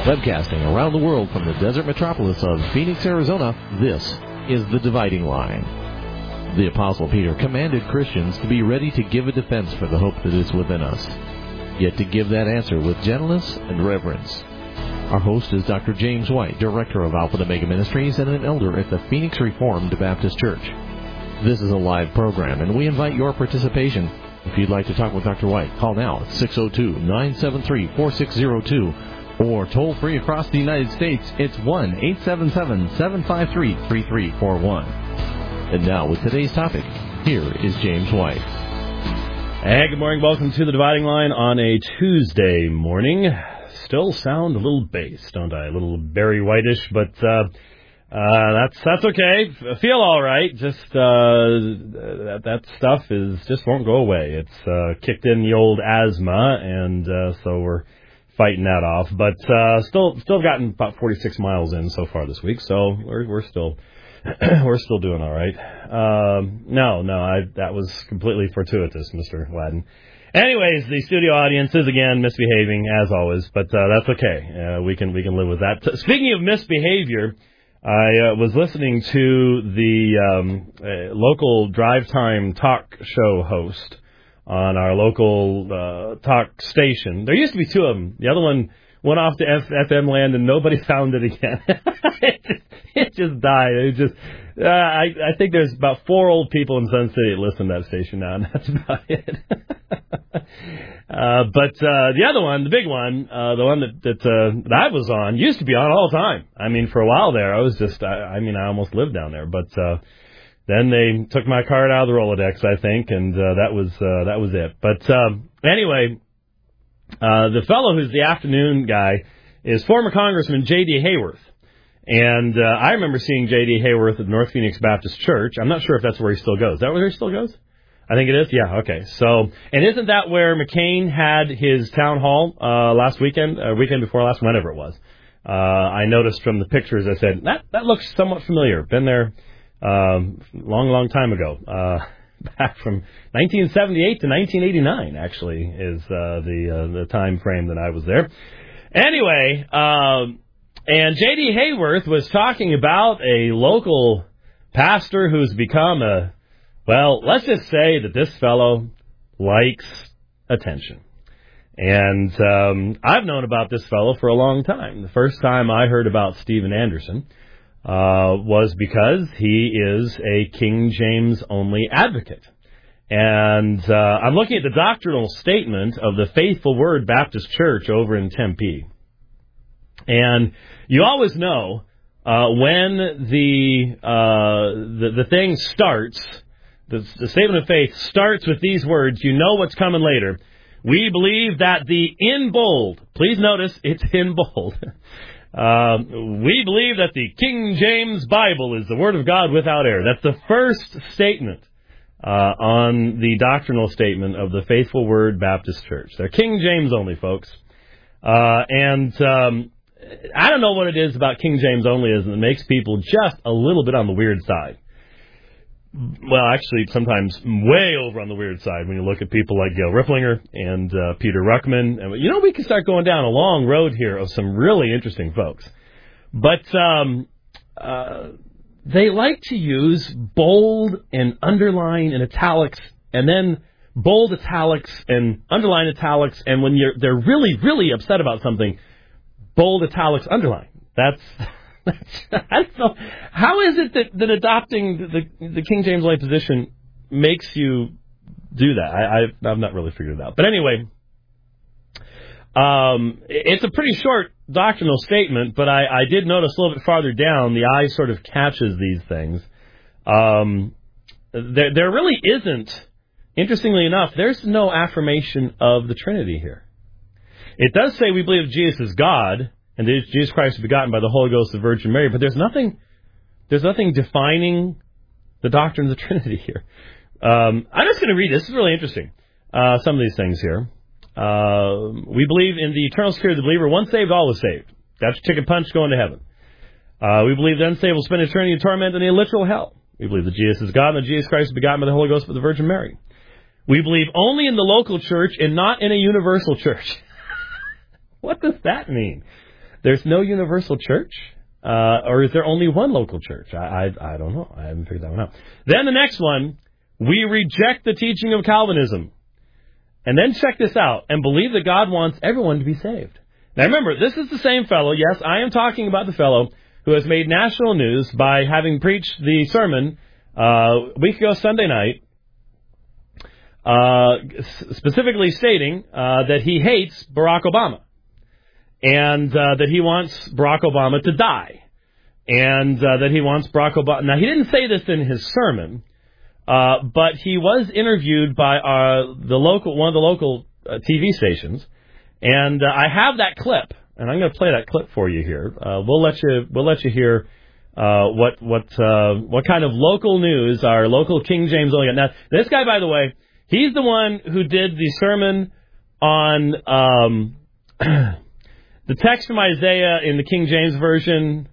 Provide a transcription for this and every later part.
Webcasting around the world from the desert metropolis of Phoenix, Arizona, this is The Dividing Line. The Apostle Peter commanded Christians to be ready to give a defense for the hope that is within us, yet to give that answer with gentleness and reverence. Our host is Dr. James White, Director of Alpha and Omega Ministries and an elder at the Phoenix Reformed Baptist Church. This is a live program, and we invite your participation. If you'd like to talk with Dr. White, call now at 602-973-4602. Or toll-free across the United States, it's 1-877-753-3341. And now, with today's topic, here is James White. Hey, good morning. Welcome to The Dividing Line on a Tuesday morning. Still sound a little bass, don't I? A little Barry White-ish, but that's okay. I feel all right. Just that stuff just won't go away. It's kicked in the old asthma, and so we're fighting that off, but still gotten about 46 miles in so far this week, so we're still doing all right. That was completely fortuitous, Mr. Ladden. Anyways, the studio audience is again misbehaving as always, but that's okay. We can live with that. Speaking of misbehavior, I was listening to the local drive time talk show host on our local talk station. There used to be two of them. The other one went off to FM land and nobody found it again. it just died. I think there's about 4 old people in Sun City that listen to that station now, and that's about it. But the other one, the big one, the one that I was on, used to be on all the time. I mean, for a while there, I was I almost lived down there, but then they took my card out of the Rolodex, I think, and that was it. But anyway, the fellow who's the afternoon guy is former Congressman J.D. Hayworth. And I remember seeing J.D. Hayworth at North Phoenix Baptist Church. I'm not sure if that's where he still goes. Is that where he still goes? I think it is. Yeah, okay. So, and isn't that where McCain had his town hall last weekend, weekend before last, whenever it was? I noticed from the pictures, I said, that looks somewhat familiar. Been there long time ago. Back from 1978 to 1989, actually, is the time frame that I was there. Anyway, and J.D. Hayworth was talking about a local pastor who's become let's just say that this fellow likes attention. And I've known about this fellow for a long time. The first time I heard about Steven Anderson was because he is a King James only advocate. And I'm looking at the doctrinal statement of the Faithful Word Baptist Church over in Tempe. And you always know when the thing starts, the statement of faith starts with these words, you know what's coming later. We believe that in bold, please notice it's in bold, we believe that the King James Bible is the Word of God without error. That's the first statement on the doctrinal statement of the Faithful Word Baptist Church. They're King James only, folks. And I don't know what it is about King James onlyism that makes people just a little bit on the weird side. Well, actually, sometimes way over on the weird side when you look at people like Gail Ripplinger and Peter Ruckman. And, we can start going down a long road here of some really interesting folks. But they like to use bold and underline and italics, and then bold italics and underline italics, and when they're really, really upset about something, bold italics underline. That's I don't know. How is it that adopting the King James only position makes you do that? I've not really figured it out. But anyway, it's a pretty short doctrinal statement, but I did notice a little bit farther down, the eye sort of catches these things. There really isn't, interestingly enough, there's no affirmation of the Trinity here. It does say we believe Jesus is God, and that Jesus Christ is begotten by the Holy Ghost of the Virgin Mary, but there's nothing defining the doctrine of the Trinity here. I'm just going to read this. This is really interesting. Some of these things here. We believe in the eternal security of the believer. Once saved, always saved. That's chicken punch going to heaven. We believe the unsaved will spend eternity in torment and in literal hell. We believe that Jesus is God and that Jesus Christ is begotten by the Holy Ghost of the Virgin Mary. We believe only in the local church and not in a universal church. What does that mean? There's no universal church? Or is there only one local church? I don't know. I haven't figured that one out. Then the next one, we reject the teaching of Calvinism. And then check this out, and believe that God wants everyone to be saved. Now remember, this is the same fellow, yes, I am talking about the fellow who has made national news by having preached the sermon a week ago Sunday night, specifically stating that he hates Barack Obama, and that he wants Barack Obama to die, and that he wants Barack Obama... Now, he didn't say this in his sermon, but he was interviewed by one of the local TV stations, and I have that clip, and I'm going to play that clip for you here. We'll let you hear what kind of local news our local King James only got. Now, this guy, by the way, he's the one who did the sermon on the text from Isaiah in the King James Version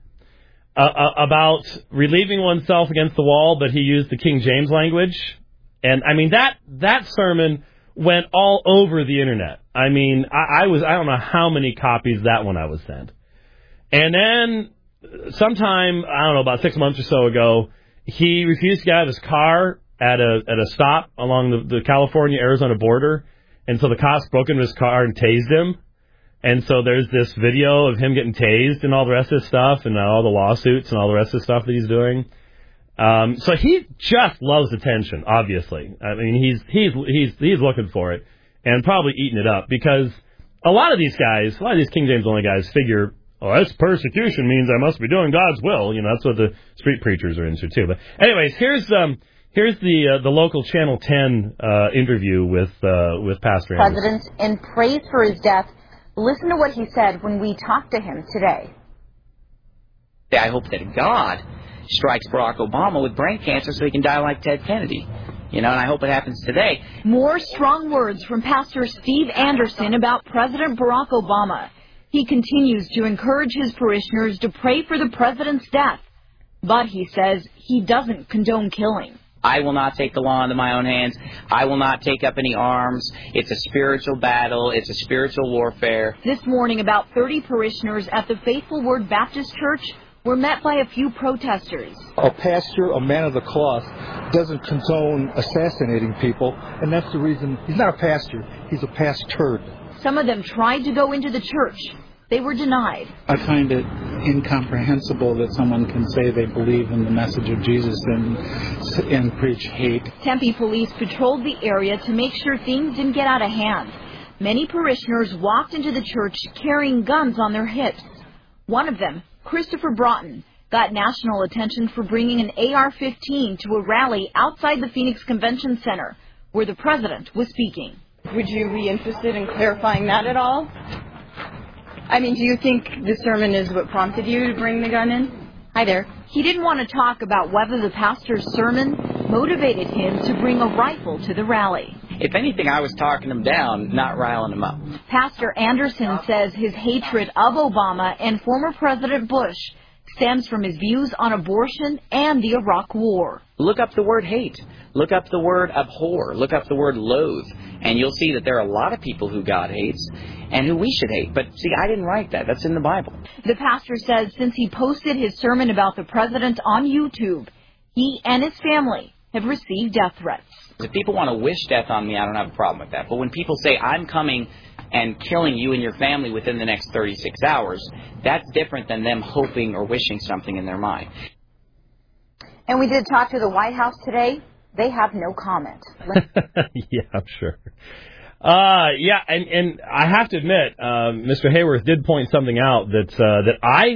about relieving oneself against the wall, but he used the King James language. And, I mean, that sermon went all over the Internet. I mean, I don't know how many copies that one I was sent. And then sometime, I don't know, about 6 months or so ago, he refused to get out of his car at a stop along the California-Arizona border. And so the cops broke into his car and tased him. And so there's this video of him getting tased and all the rest of his stuff, and all the lawsuits and all the rest of the stuff that he's doing. So he just loves attention, obviously. I mean, he's looking for it and probably eating it up, because a lot of these King James only guys figure, oh, that's persecution means I must be doing God's will. You know, that's what the street preachers are into too. But anyways, here's the local Channel 10 interview with Pastor Anderson. President, in praise for his death. Listen to what he said when we talked to him today. I hope that God strikes Barack Obama with brain cancer so he can die like Ted Kennedy. You know, and I hope it happens today. More strong words from Pastor Steve Anderson about President Barack Obama. He continues to encourage his parishioners to pray for the president's death. But he says he doesn't condone killing. I will not take the law into my own hands. I will not take up any arms. It's a spiritual battle. It's a spiritual warfare. This morning, about 30 parishioners at the Faithful Word Baptist Church were met by a few protesters. A pastor, a man of the cloth, doesn't condone assassinating people, and that's the reason he's not a pastor. He's a pastor. Some of them tried to go into the church. They were denied. I find it incomprehensible that someone can say they believe in the message of Jesus and preach hate. Tempe police patrolled the area to make sure things didn't get out of hand. Many parishioners walked into the church carrying guns on their hips. One of them, Christopher Broughton, got national attention for bringing an AR-15 to a rally outside the Phoenix Convention Center, where the president was speaking. Would you be interested in clarifying that at all? I mean, do you think the sermon is what prompted you to bring the gun in? Hi there. He didn't want to talk about whether the pastor's sermon motivated him to bring a rifle to the rally. If anything, I was talking them down, not riling them up. Pastor Anderson says his hatred of Obama and former President Bush stems from his views on abortion and the Iraq War. Look up the word hate. Look up the word abhor. Look up the word loathe. And you'll see that there are a lot of people who God hates and who we should hate. But see, I didn't write that. That's in the Bible. The pastor says since he posted his sermon about the president on YouTube, he and his family have received death threats. If people want to wish death on me, I don't have a problem with that. But when people say, I'm coming and killing you and your family within the next 36 hours, that's different than them hoping or wishing something in their mind. And we did talk to the White House today. They have no comment. Yeah, I'm sure. And I have to admit, Mr. Hayworth did point something out that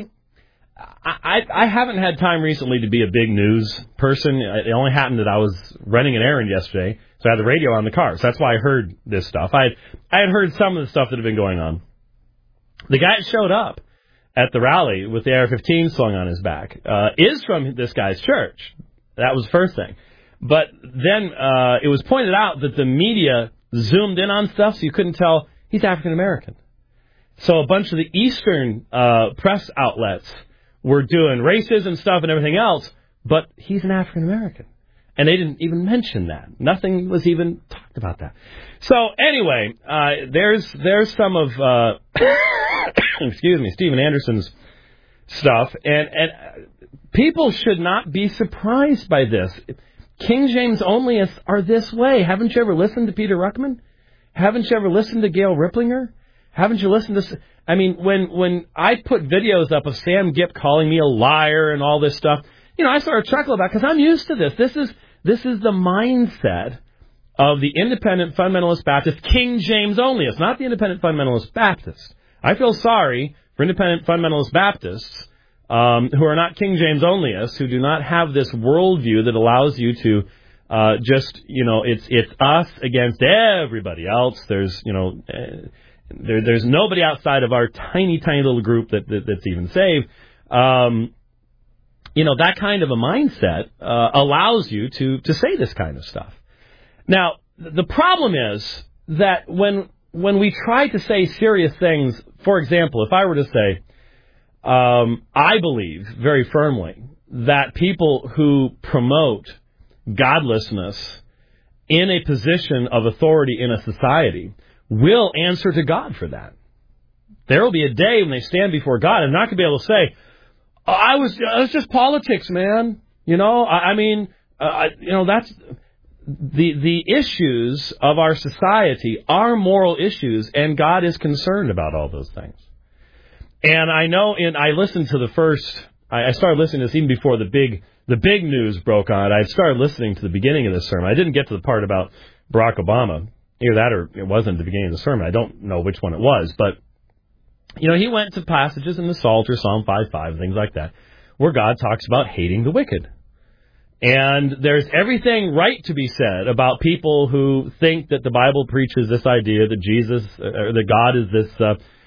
I haven't had time recently to be a big news person. It only happened that I was running an errand yesterday, so I had the radio on the car. So that's why I heard this stuff. I had heard some of the stuff that had been going on. The guy that showed up at the rally with the AR-15 slung on his back is from this guy's church. That was the first thing. But then it was pointed out that the media zoomed in on stuff so you couldn't tell he's African-American. So a bunch of the Eastern press outlets were doing racism stuff and everything else, but he's an African-American. And they didn't even mention that. Nothing was even talked about that. So anyway, there's some of excuse me, Steven Anderson's stuff, and people should not be surprised by this. King James onlyists are this way. Haven't you ever listened to Peter Ruckman? Haven't you ever listened to Gail Ripplinger? Haven't you listened to... I mean, when I put videos up of Sam Gipp calling me a liar and all this stuff, I sort of chuckle about it because I'm used to this. This is the mindset of the independent fundamentalist Baptist, King James onlyists, not the independent fundamentalist Baptist. I feel sorry for independent fundamentalist Baptists who are not King James onlyists, who do not have this worldview that allows you to it's us against everybody else. There's there's nobody outside of our tiny little group that's even saved. That kind of a mindset allows you to say this kind of stuff. Now, the problem is that when we try to say serious things, for example, if I were to say, I believe very firmly that people who promote godlessness in a position of authority in a society will answer to God for that. There will be a day when they stand before God and not going to be able to say, it was just politics, man. That's the issues of our society are moral issues, and God is concerned about all those things. And I know, I listened to I started listening to this even before the big news broke on it. I started listening to the beginning of this sermon. I didn't get to the part about Barack Obama. Either that or it wasn't the beginning of the sermon. I don't know which one it was, but he went to passages in the Psalter, Psalm 5:5, things like that, where God talks about hating the wicked. And there's everything right to be said about people who think that the Bible preaches this idea that that God is this,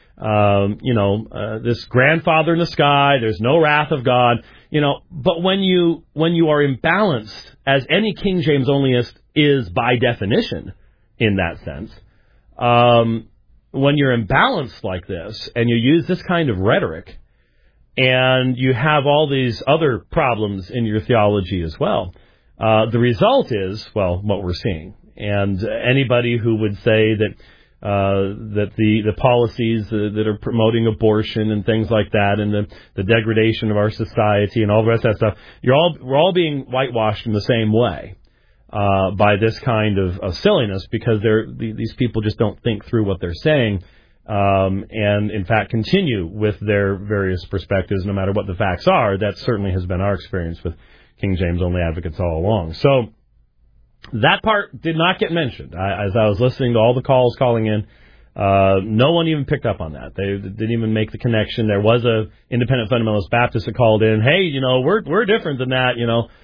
this grandfather in the sky. There's no wrath of God, But when you are imbalanced, as any King James onlyist is by definition, in that sense, when you're imbalanced like this and you use this kind of rhetoric and you have all these other problems in your theology as well, the result is, what we're seeing. And anybody who would say that the policies that are promoting abortion and things like that and the degradation of our society and all the rest of that stuff, we're all being whitewashed in the same way. By this kind of silliness, because these people just don't think through what they're saying, and in fact continue with their various perspectives, no matter what the facts are. That certainly has been our experience with King James only advocates all along. So that part did not get mentioned. As I was listening to all the calls calling in, no one even picked up on that. They didn't even make the connection. There was a independent fundamentalist Baptist that called in, hey, we're different than that,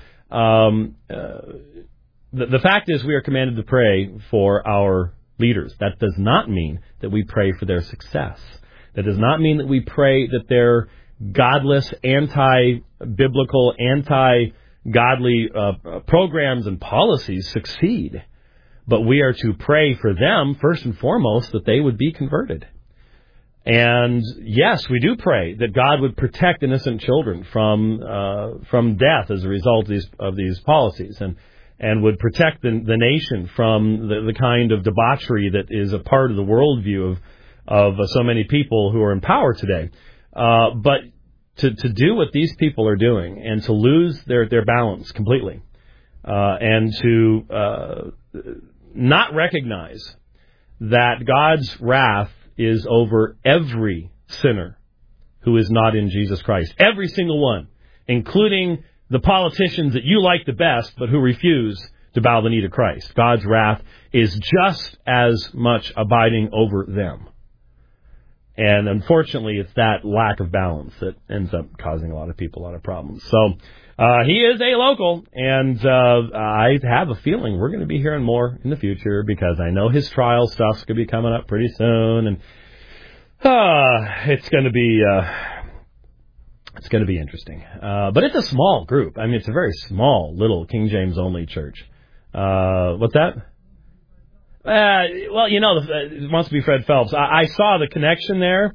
The fact is we are commanded to pray for our leaders. That does not mean that we pray for their success. That does not mean that we pray that their godless, anti-biblical, anti-godly programs and policies succeed. But we are to pray for them, first and foremost, that they would be converted. And yes, we do pray that God would protect innocent children from death as a result of these policies, and would protect the nation from the kind of debauchery that is a part of the worldview of so many people who are in power today. But to do what these people are doing and to lose their balance completely, and to not recognize that God's wrath is over every sinner who is not in Jesus Christ. Every single one, including the politicians that you like the best, but who refuse to bow the knee to Christ. God's wrath is just as much abiding over them. And unfortunately, it's that lack of balance that ends up causing a lot of people a lot of problems. So he is a local, and I have a feeling we're going to be hearing more in the future, because I know his trial stuff's going to be coming up pretty soon, and it's going to be... It's going to be interesting. But it's a small group. I mean, it's a very small, little King James only church. What's that? It must be Fred Phelps. I saw the connection there.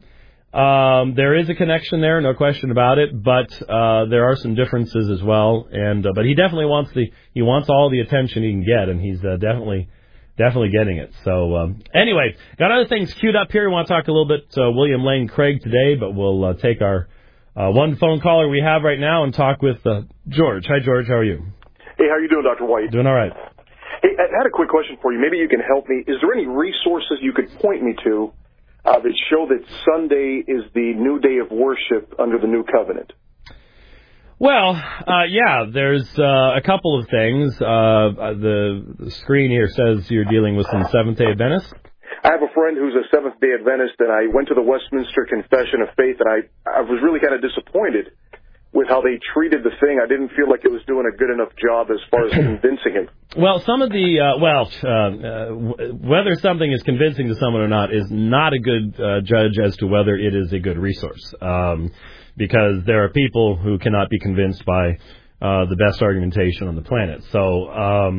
There is a connection there, no question about it, but there are some differences as well. And but he definitely wants all the attention he can get, and he's definitely getting it. So anyway, got other things queued up here. We want to talk a little bit William Lane Craig today, but we'll take our one phone caller we have right now and talk with George. Hi, George. How are you? Hey, how are you doing, Dr. White? Doing all right. Hey, I had a quick question for you. Maybe you can help me. Is there any resources you could point me to that show that Sunday is the new day of worship under the new covenant? Well, yeah, there's a couple of things. The screen here says you're dealing with some Seventh-day Adventists. I have a friend who's a Seventh-day Adventist, and I went to the Westminster Confession of Faith, and I was really kind of disappointed with how they treated the thing. I didn't feel like it was doing a good enough job as far as convincing him. Well, some of the, whether something is convincing to someone or not is not a good judge as to whether it is a good resource. Because there are people who cannot be convinced by the best argumentation on the planet. So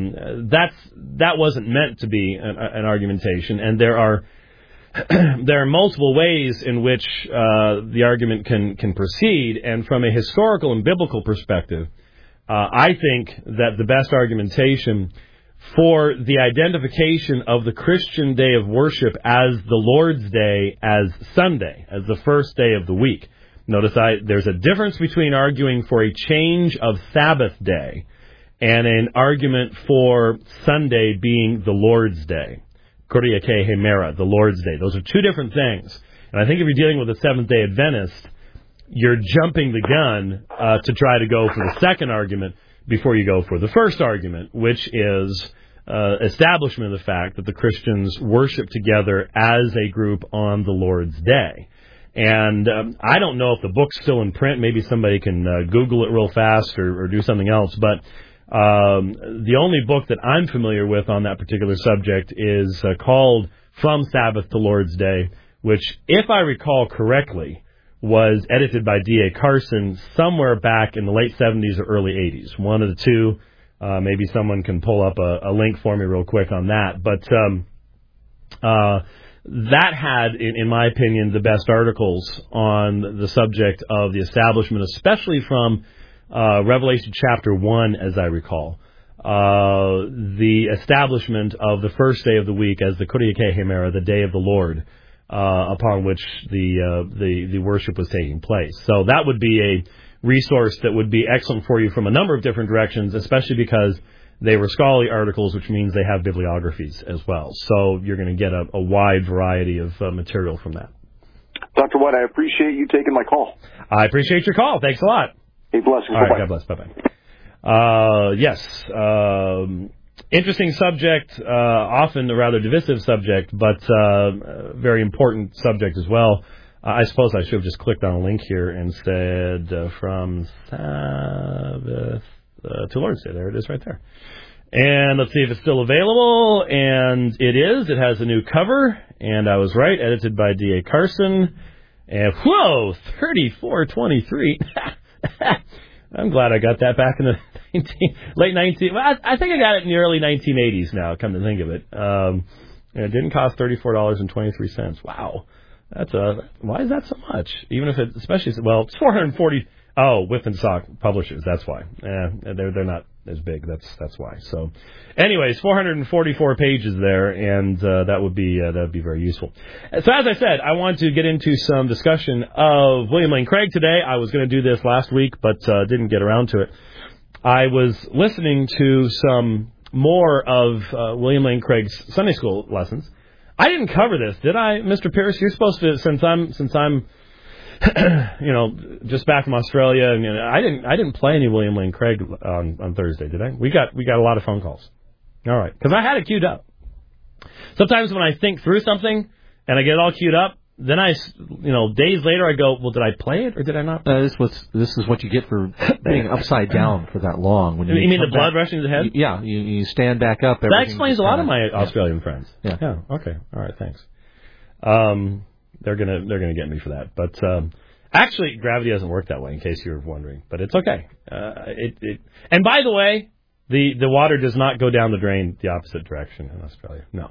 that wasn't meant to be an argumentation, and there are multiple ways in which the argument can proceed, and from a historical and biblical perspective, I think that the best argumentation for the identification of the Christian day of worship as the Lord's Day, as Sunday, as the first day of the week. Notice there's a difference between arguing for a change of Sabbath day and an argument for Sunday being the Lord's Day. Kuriake Hemera, the Lord's Day. Those are two different things. And I think if you're dealing with a Seventh-day Adventist, you're jumping the gun to try to go for the second argument before you go for the first argument, which is establishment of the fact that the Christians worship together as a group on the Lord's Day. And I don't know if the book's still in print. Maybe somebody can Google it real fast or do something else. But the only book that I'm familiar with on that particular subject is called From Sabbath to Lord's Day, which, if I recall correctly, was edited by D.A. Carson somewhere back in the late 70s or early 80s. One of the two. Maybe someone can pull up a link for me real quick on that. But that had, in my opinion, the best articles on the subject of the establishment, especially from Revelation chapter 1, as I recall. The establishment of the first day of the week as the Kuriake Hemera, the day of the Lord, upon which the worship was taking place. So that would be a resource that would be excellent for you from a number of different directions, especially because they were scholarly articles, which means they have bibliographies as well. So you're going to get a wide variety of material from that. Dr. White, I appreciate you taking my call. I appreciate your call. Thanks a lot. Hey, blessings. All right, God bless. Bye-bye. Yes. Interesting subject, often a rather divisive subject, but very important subject as well. I suppose I should have just clicked on a link here and said from Sabbath to Lord's Day. There it is right there. And let's see if it's still available. And it is. It has a new cover. And I was right. Edited by D.A. Carson. And whoa, 3423. I'm glad I got that back in the late 19. Well, I think I got it in the early 1980s now, come to think of it. And it didn't cost $34.23. Wow. Why is that so much? Even if it, especially, well, it's 440. Oh, Whip and Sock Publishers. That's why. They're not as big. That's why. So, anyways, 444 pages there, and that would be very useful. So, as I said, I want to get into some discussion of William Lane Craig today. I was going to do this last week, but didn't get around to it. I was listening to some more of William Lane Craig's Sunday school lessons. I didn't cover this, did I, Mr. Pierce? You're supposed to, since I'm just back from Australia, and I didn't play any William Lane Craig on Thursday, did I? We got a lot of phone calls. All right, because I had it queued up. Sometimes when I think through something and I get it all queued up, then days later I go, well, did I play it or did I not? This is what you get for being upside down for that long. When you mean the blood rushing to the head? Yeah, you stand back up. That explains a lot of my Australian friends. Yeah. Okay. All right. Thanks. They're gonna get me for that. But actually, gravity doesn't work that way. In case you were wondering, but it's okay. And by the way, the water does not go down the drain the opposite direction in Australia. No.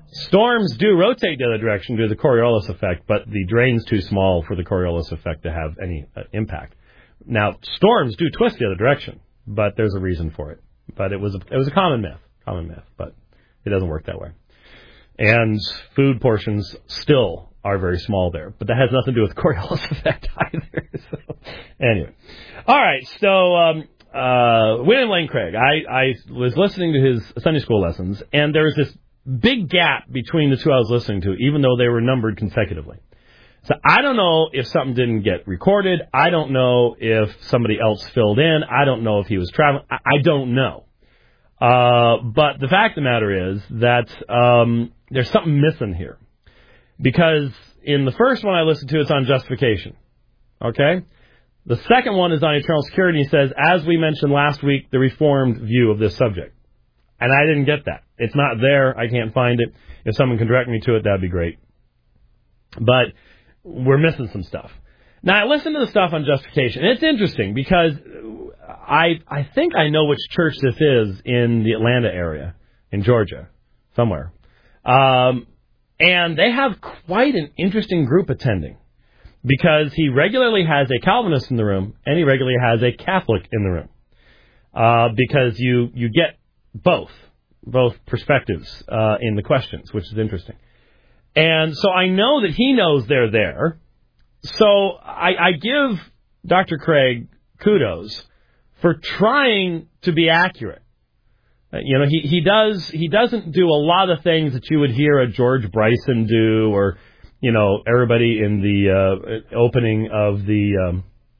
Storms do rotate the other direction due to the Coriolis effect, but the drain's too small for the Coriolis effect to have any impact. Now, storms do twist the other direction, but there's a reason for it. But it was a common myth, but it doesn't work that way. And food portions still are very small there, but that has nothing to do with the Coriolis effect either. So, anyway. All right, so William Lane Craig, I was listening to his Sunday school lessons, and there was this big gap between the two I was listening to, even though they were numbered consecutively. So I don't know if something didn't get recorded. I don't know if somebody else filled in. I don't know if he was traveling. I don't know. But the fact of the matter is that there's something missing here. Because in the first one I listened to, it's on justification. Okay? The second one is on eternal security. He says, as we mentioned last week, the Reformed view of this subject. And I didn't get that. It's not there. I can't find it. If someone can direct me to it, that'd be great. But we're missing some stuff. Now, I listened to the stuff on justification. And it's interesting because I think I know which church this is in the Atlanta area, in Georgia, somewhere. And they have quite an interesting group attending because he regularly has a Calvinist in the room and he regularly has a Catholic in the room. Because you get both perspectives in the questions, which is interesting. And so I know that he knows they're there. So I give Dr. Craig kudos for trying to be accurate. He doesn't do a lot of things that you would hear a George Bryson do, or everybody in the opening of the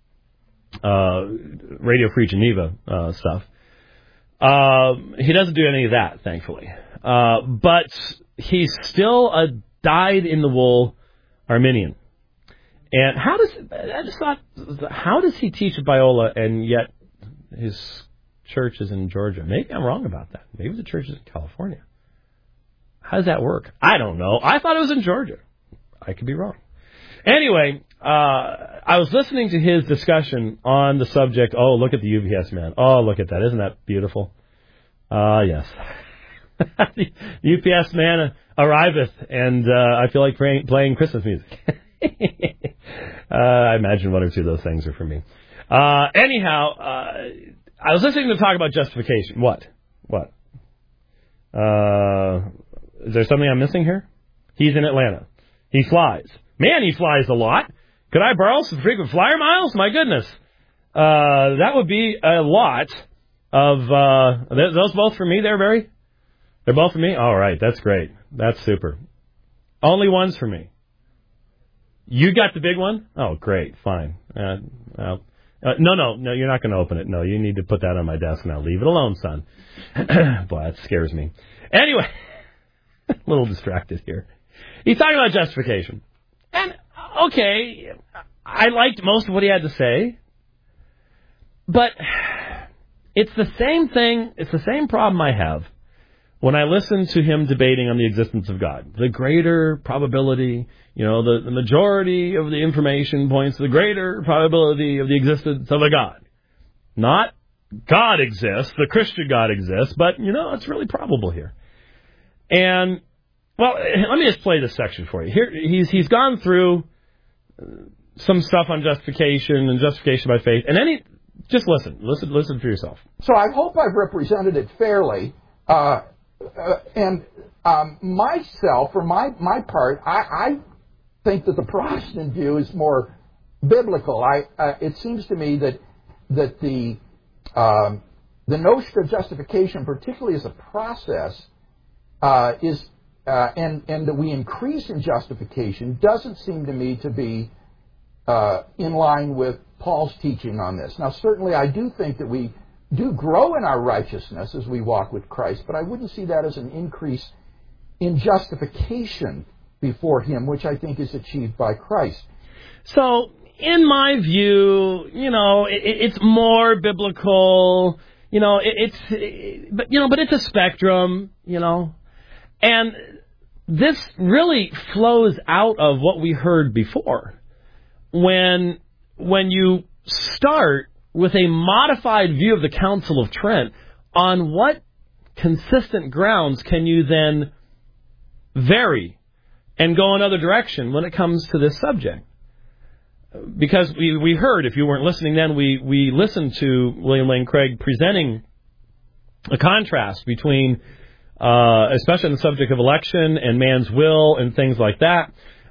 Radio Free Geneva stuff. He doesn't do any of that, thankfully. But he's still a dyed-in-the-wool Arminian. And how does he teach Biola and yet his church is in Georgia? Maybe I'm wrong about that. Maybe the church is in California. How does that work? I don't know. I thought it was in Georgia. I could be wrong. Anyway, I was listening to his discussion on the subject. Oh, look at the UPS man. Oh, look at that. Isn't that beautiful? Yes. The UPS man arriveth, and I feel like playing Christmas music. I imagine one or two of those things are for me. Anyhow, I was listening to talk about justification. What? Is there something I'm missing here? He's in Atlanta. He flies. Man, he flies a lot. Could I borrow some frequent flyer miles? My goodness. That would be a lot of... those both for me there, Barry? They're both for me? All right, that's great. That's super. Only one's for me. You got the big one? Oh, great. Fine. No, you're not going to open it. No, you need to put that on my desk now. Leave it alone, son. Boy, that scares me. Anyway, a little distracted here. He's talking about justification. And, okay, I liked most of what he had to say. But it's the same thing, it's the same problem I have when I listen to him debating on the existence of God. The greater probability, the majority of the information points to the greater probability of the existence of a God. Not God exists, the Christian God exists, but, it's really probable here. And, well, let me just play this section for you. Here, he's gone through some stuff on justification and justification by faith, and then just listen for yourself. So I hope I've represented it fairly. And myself, for my part, I think that the Protestant view is more biblical. It seems to me that the notion of justification, particularly as a process, is and that we increase in justification doesn't seem to me to be in line with Paul's teaching on this. Now, certainly, I do think that we do grow in our righteousness as we walk with Christ, but I wouldn't see that as an increase in justification before Him, which I think is achieved by Christ. So, in my view, it's more biblical. But it's a spectrum. And this really flows out of what we heard before. When you start with a modified view of the Council of Trent, on what consistent grounds can you then vary and go another direction when it comes to this subject. Because we heard, if you weren't listening then, we listened to William Lane Craig presenting a contrast between, especially on the subject of election and man's will and things like that.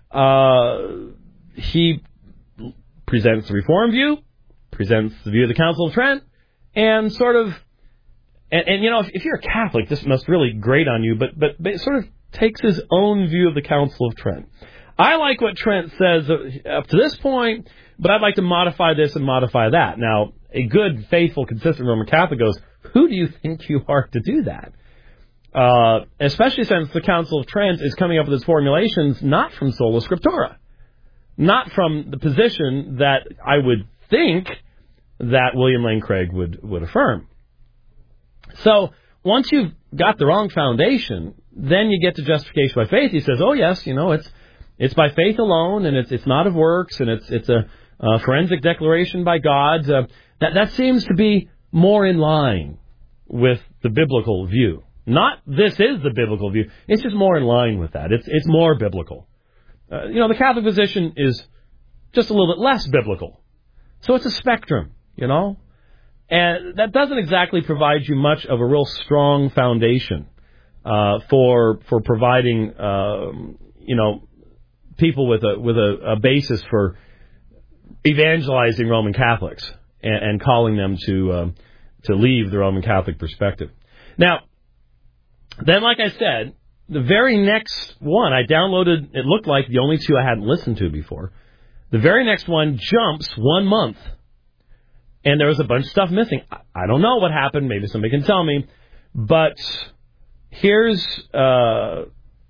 He presents the Reform view, presents the view of the Council of Trent, and sort of, and you know, if you're a Catholic, this must really grate on you, but it sort of takes his own view of the Council of Trent. I like what Trent says up to this point, but I'd like to modify this and modify that. Now, a good, faithful, consistent Roman Catholic goes, who do you think you are to do that? Especially since the Council of Trent is coming up with its formulations not from Sola Scriptura, not from the position that I would think that William Lane Craig would affirm. So once you've got the wrong foundation, then you get to justification by faith. He says, oh yes, you know, it's by faith alone, and it's not of works, and it's a forensic declaration by God. That seems to be more in line with the biblical view. Not this is the biblical view. It's just more in line with that. It's more biblical. You know, the Catholic position is just a little bit less biblical. So it's a spectrum, you know. And that doesn't exactly provide you much of a real strong foundation for providing, you know, people with a basis for evangelizing Roman Catholics and calling them to leave the Roman Catholic perspective. Now, then, like I said, the very next one I downloaded, it looked like the only two I hadn't listened to before. The very next one jumps 1 month, and there was a bunch of stuff missing. I don't know what happened. Maybe somebody can tell me. But here's how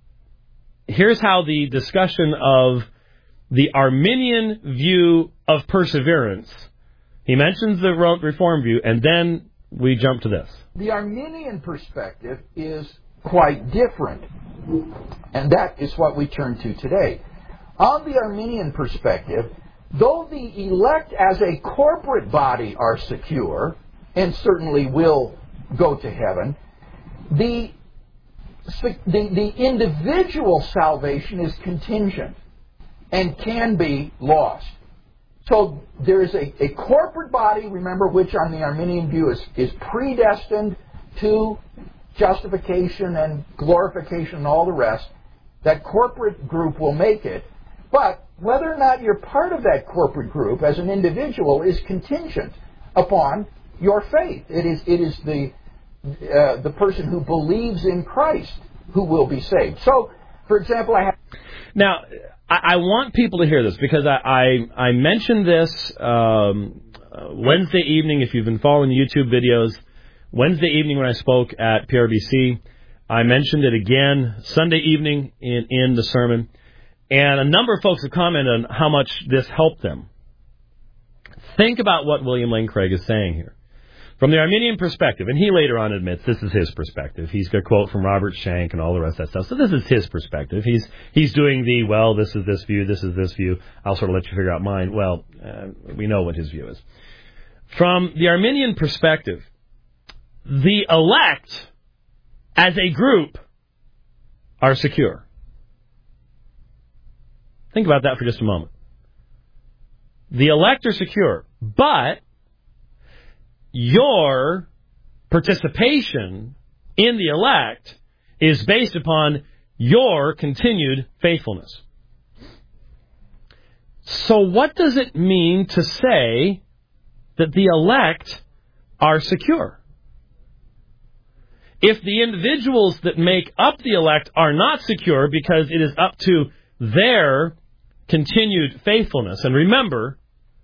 the discussion of the Arminian view of perseverance. He mentions the Reform view, and then we jump to this. The Arminian perspective is quite different, and that is what we turn to today. On the Arminian perspective, though the elect as a corporate body are secure, and certainly will go to heaven, the individual salvation is contingent and can be lost. So there is a corporate body, remember, which on the Arminian view is predestined to justification and glorification and all the rest. That corporate group will make it. But whether or not you're part of that corporate group as an individual is contingent upon your faith. It is the person who believes in Christ who will be saved. So, for example, Now, I want people to hear this because I mentioned this Wednesday evening. If you've been following the YouTube videos, Wednesday evening when I spoke at PRBC, I mentioned it again Sunday evening in the sermon, and a number of folks have commented on how much this helped them. Think about what William Lane Craig is saying here. From the Arminian perspective, and he later on admits this is his perspective. He's got a quote from Robert Shank and all the rest of that stuff. So this is his perspective. He's doing this is this view, this is this view. I'll sort of let you figure out mine. Well, we know what his view is. From the Arminian perspective, the elect as a group are secure. Think about that for just a moment. The elect are secure, but your participation in the elect is based upon your continued faithfulness. So what does it mean to say that the elect are secure? If the individuals that make up the elect are not secure because it is up to their continued faithfulness, and remember,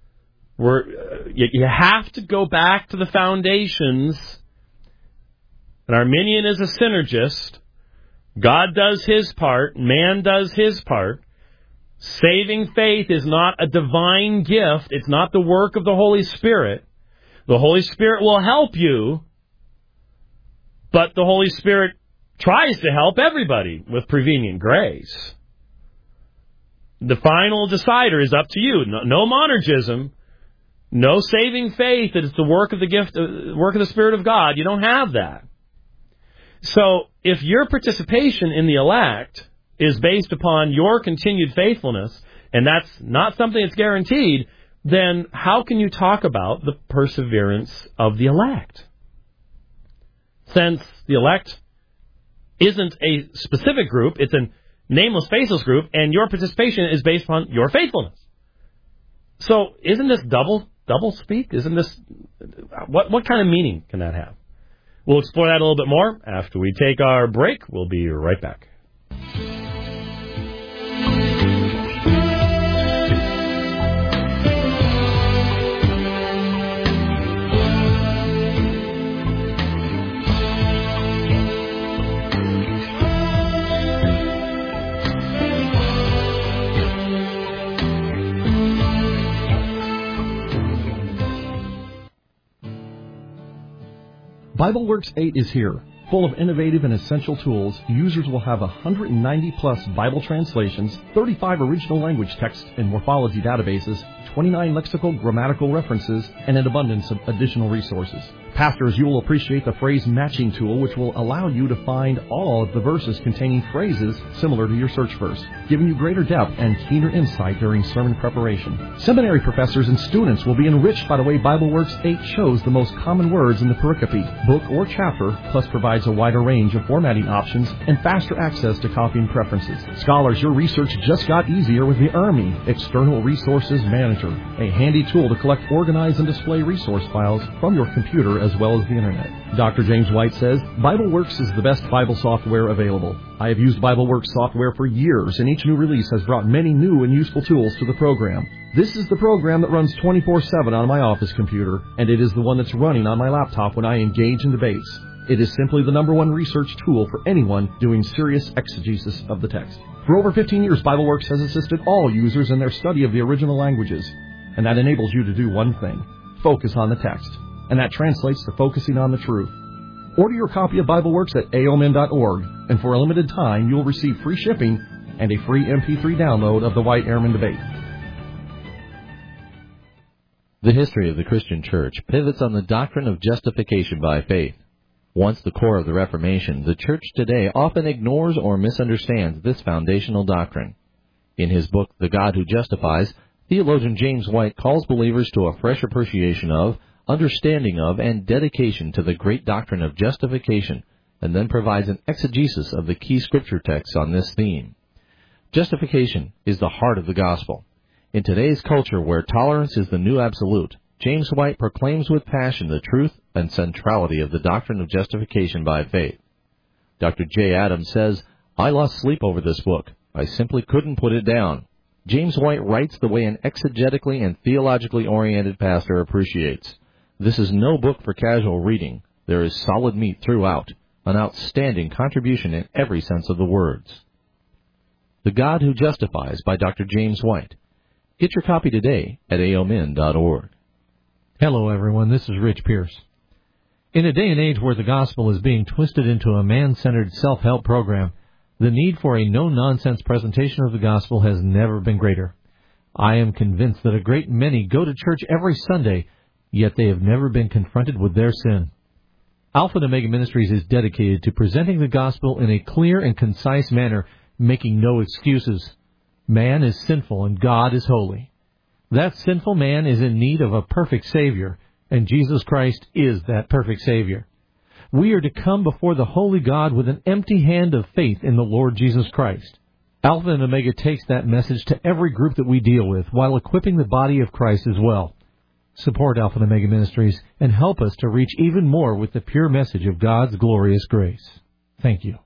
you have to go back to the foundations. An Arminian is a synergist. God does his part. Man does his part. Saving faith is not a divine gift. It's not the work of the Holy Spirit. The Holy Spirit will help you, but the Holy Spirit tries to help everybody with prevenient grace. The final decider is up to you. No monergism. No saving faith that it's the work of the gift, work of the Spirit of God. You don't have that. So if your participation in the elect is based upon your continued faithfulness, and that's not something that's guaranteed, then how can you talk about the perseverance of the elect? Since the elect isn't a specific group, it's a nameless, faceless group, and your participation is based upon your faithfulness. So isn't this double speak? Isn't this what kind of meaning can that have? We'll explore that a little bit more after we take our break. We'll be right back. BibleWorks 8 is here. Full of innovative and essential tools, users will have 190-plus Bible translations, 35 original language text and morphology databases, 29 lexical grammatical references, and an abundance of additional resources. Pastors, you will appreciate the phrase matching tool, which will allow you to find all of the verses containing phrases similar to your search verse, giving you greater depth and keener insight during sermon preparation. Seminary professors and students will be enriched by the way BibleWorks 8 shows the most common words in the pericope, book, or chapter, plus provides a wider range of formatting options and faster access to copying preferences. Scholars, your research just got easier with the ERMI, External Resources Manager, a handy tool to collect, organize, and display resource files from your computer as well as the Internet. Dr. James White says, BibleWorks is the best Bible software available. I have used BibleWorks software for years, and each new release has brought many new and useful tools to the program. This is the program that runs 24/7 on my office computer, and it is the one that's running on my laptop when I engage in debates. It is simply the #1 research tool for anyone doing serious exegesis of the text. For over 15 years, BibleWorks has assisted all users in their study of the original languages, and that enables you to do one thing: focus on the text. And that translates to focusing on the truth. Order your copy of BibleWorks at aomin.org, and for a limited time, you will receive free shipping and a free MP3 download of the White-Ehrman debate. The history of the Christian Church pivots on the doctrine of justification by faith. Once the core of the Reformation, the Church today often ignores or misunderstands this foundational doctrine. In his book, The God Who Justifies, theologian James White calls believers to a fresh appreciation of, understanding of, and dedication to the great doctrine of justification, and then provides an exegesis of the key scripture texts on this theme. Justification is the heart of the gospel. In today's culture where tolerance is the new absolute, James White proclaims with passion the truth and centrality of the doctrine of justification by faith. Dr. J. Adams says, I lost sleep over this book. I simply couldn't put it down. James White writes the way an exegetically and theologically oriented pastor appreciates. This is no book for casual reading. There is solid meat throughout, an outstanding contribution in every sense of the words. The God Who Justifies by Dr. James White. Get your copy today at aomin.org. Hello, everyone. This is Rich Pierce. In a day and age where the gospel is being twisted into a man-centered self-help program, the need for a no-nonsense presentation of the gospel has never been greater. I am convinced that a great many go to church every Sunday, yet they have never been confronted with their sin. Alpha and Omega Ministries is dedicated to presenting the gospel in a clear and concise manner, making no excuses. Man is sinful and God is holy. That sinful man is in need of a perfect Savior, and Jesus Christ is that perfect Savior. We are to come before the holy God with an empty hand of faith in the Lord Jesus Christ. Alpha and Omega takes that message to every group that we deal with, while equipping the body of Christ as well. Support Alpha and Omega Ministries and help us to reach even more with the pure message of God's glorious grace. Thank you.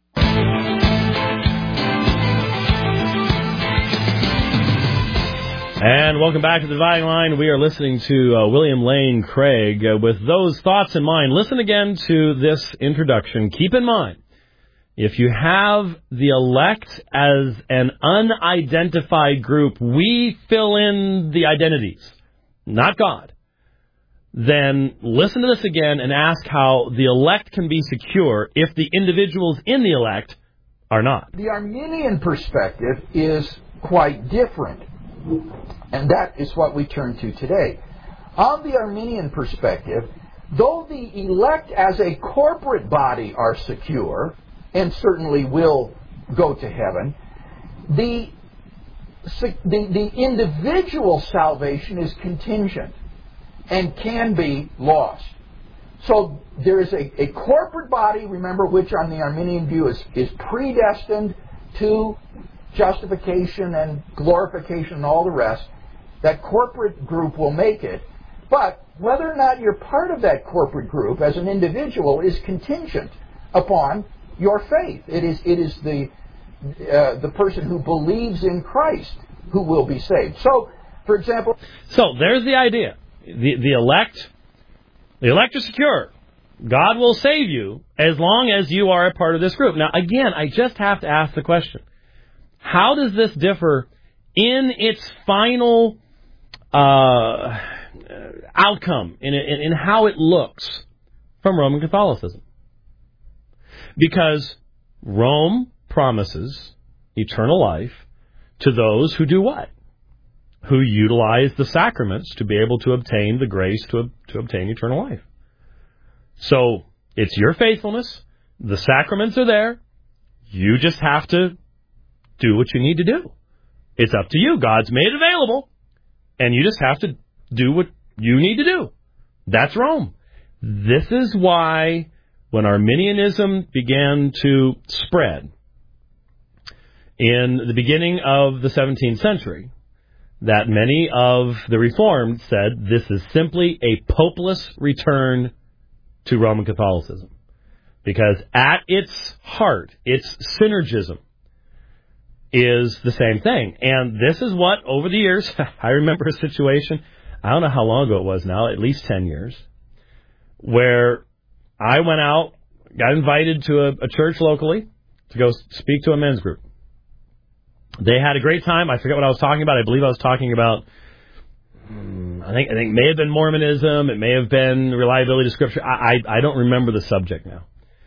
And welcome back to the Dividing Line. We are listening to William Lane Craig. With those thoughts in mind, listen again to this introduction. Keep in mind, if you have the elect as an unidentified group, we fill in the identities, not God. Then listen to this again and ask how the elect can be secure if the individuals in the elect are not. The Arminian perspective is quite different. And that is what we turn to today. On the Arminian perspective, though the elect as a corporate body are secure, and certainly will go to heaven. The individual salvation is contingent and can be lost. So there is a corporate body, remember, which on the Arminian view is predestined to justification and glorification and all the rest. That corporate group will make it. But whether or not you're part of that corporate group as an individual is contingent upon your faith. It is the person who believes in Christ who will be saved. So, for example... So, there's the idea. The elect are secure. God will save you as long as you are a part of this group. Now, again, I just have to ask the question. How does this differ in its final outcome, in how it looks from Roman Catholicism? Because Rome promises eternal life to those who do what? Who utilize the sacraments to be able to obtain the grace to obtain eternal life. So, it's your faithfulness. The sacraments are there. You just have to do what you need to do. It's up to you. God's made it available. And you just have to do what you need to do. That's Rome. This is why when Arminianism began to spread in the beginning of the 17th century, that many of the Reformed said this is simply a popeless return to Roman Catholicism. Because at its heart, its synergism is the same thing. And this is what, over the years, I remember a situation, I don't know how long ago it was now, at least 10 years, where I went out, got invited to a church locally to go speak to a men's group. They had a great time. I forget what I was talking about. I believe I was talking about, I think it may have been Mormonism. It may have been reliability of Scripture. I don't remember the subject now.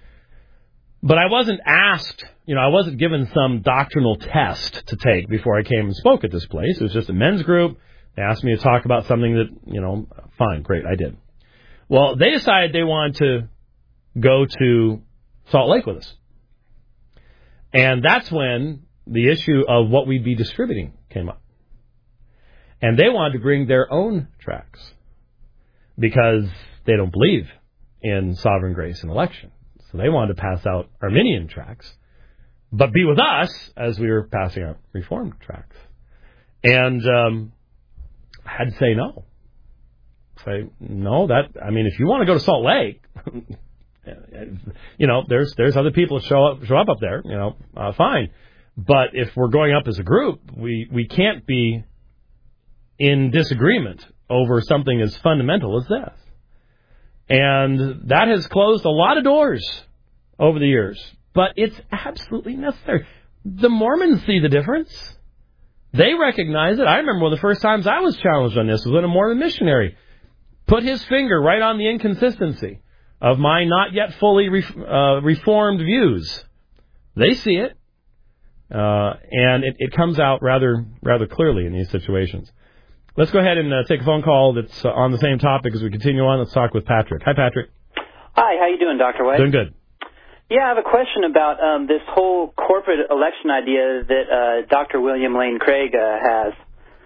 But I wasn't asked, I wasn't given some doctrinal test to take before I came and spoke at this place. It was just a men's group. They asked me to talk about something that, fine, great, I did. Well, they decided they wanted to go to Salt Lake with us. And that's when the issue of what we'd be distributing came up. And they wanted to bring their own tracts because they don't believe in sovereign grace and election. So they wanted to pass out Arminian tracts, but be with us as we were passing out Reformed tracts. And I had to say no. Say, no, if you want to go to Salt Lake, there's other people that show up there, fine. But if we're going up as a group, we can't be in disagreement over something as fundamental as this. And that has closed a lot of doors over the years. But it's absolutely necessary. The Mormons see the difference. They recognize it. I remember one of the first times I was challenged on this was when a Mormon missionary put his finger right on the inconsistency of my not yet fully reformed views. They see it. And it comes out rather clearly in these situations. Let's go ahead and take a phone call that's on the same topic as we continue on. Let's talk with Patrick. Hi, Patrick. Hi, how you doing, Dr. White? Doing good. Yeah, I have a question about this whole corporate election idea that Dr. William Lane Craig has.